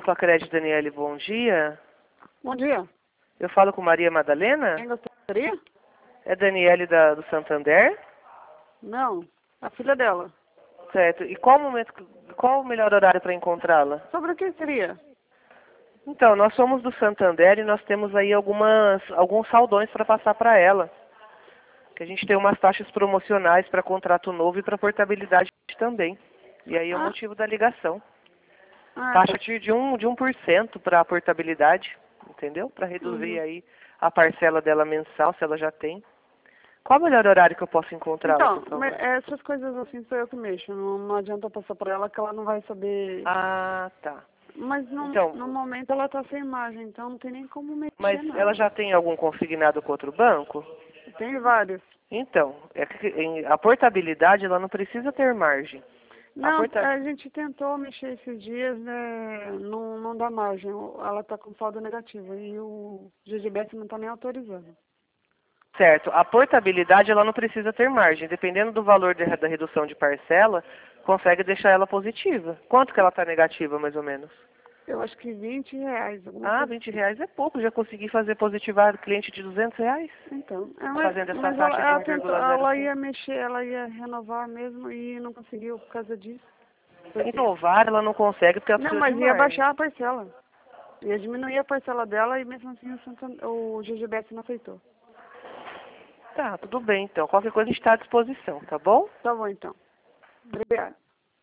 Sacredi, Daniele, bom dia. Bom dia. Eu falo com Maria Madalena? Quem gostaria? É Daniele do Santander? Não, a filha dela. Certo. E qual o melhor horário para encontrá-la? Sobre o que seria? Então, nós somos do Santander e nós temos aí alguns saldões para passar para ela. Que a gente tem umas taxas promocionais para contrato novo e para portabilidade também. E aí é o motivo da ligação. Taxa de 1% para a portabilidade, entendeu? Para reduzir aí a parcela dela mensal, se ela já tem. Qual o melhor horário que eu posso encontrá-la, Então, por favor? essas coisas assim sou eu que mexo. Não adianta eu passar para ela que ela não vai saber. Ah, tá. Mas Então, no momento ela tá sem imagem, então não tem nem como mexer mas nada. ela já tem algum consignado com outro banco? Tem vários. Então, a portabilidade ela não precisa ter margem. Não, a gente tentou mexer esses dias, né? Não dá margem. Ela tá com saldo negativo e o GGBS não tá nem autorizando. Certo. A portabilidade ela não precisa ter margem. Dependendo do valor da redução de parcela, consegue deixar ela positiva. Quanto que ela está negativa, mais ou menos? Eu acho que R$20. Ah, R$20 é pouco. Já consegui fazer positivar cliente de R$200. Então, Fazendo essa mas taxa ela de tentou, 1,05. ela ia mexer, ela ia renovar mesmo e não conseguiu por causa disso. Renovar ela não consegue porque ela Não, precisa mas de ia margem. baixar a parcela. Ia diminuir a parcela dela e mesmo assim o GGBS não aceitou. Tá, tudo bem então. Qualquer coisa a gente está à disposição, tá bom? Tá bom então. Obrigada.